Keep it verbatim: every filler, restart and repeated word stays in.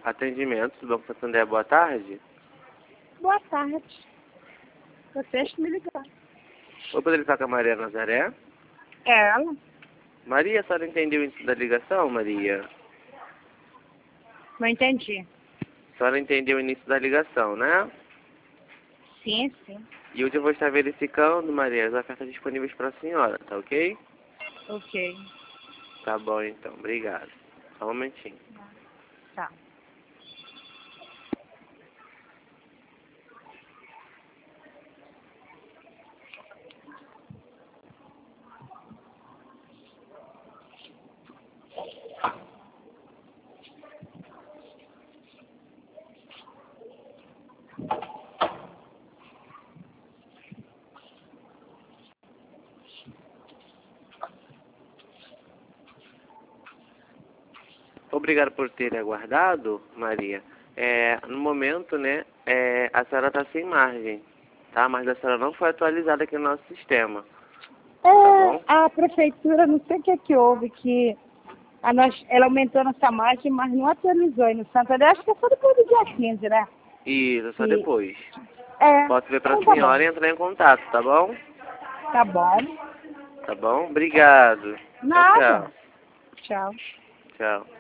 Atendimento do Banco Santander, boa tarde. Boa tarde. Vocês que me ligaram. Vou poder ligar com a Maria Nazaré? É ela? Maria, a senhora entendeu o início da ligação, Maria? Não entendi. A senhora entendeu o início da ligação, né? Sim, sim. E hoje eu vou estar verificando, Maria, as ofertas disponíveis para a senhora, tá ok? Ok. Tá bom, então. Obrigado. Só um momentinho. Tá. Obrigado por ter aguardado, Maria. É, no momento, né, é, a senhora está sem margem, tá? Mas a senhora não foi atualizada aqui no nosso sistema. É, bom? a prefeitura, não sei o que é que houve, que a nós, ela aumentou nossa margem, mas não atualizou aí no Santander. Acho que é só depois do dia quinze, né? Isso, só E- depois. É. Posso ver para Então a tá senhora bom. e entrar em contato, tá bom? Tá bom. Tá bom? Obrigado. Tchau, Nada. tchau. Tchau. Tchau.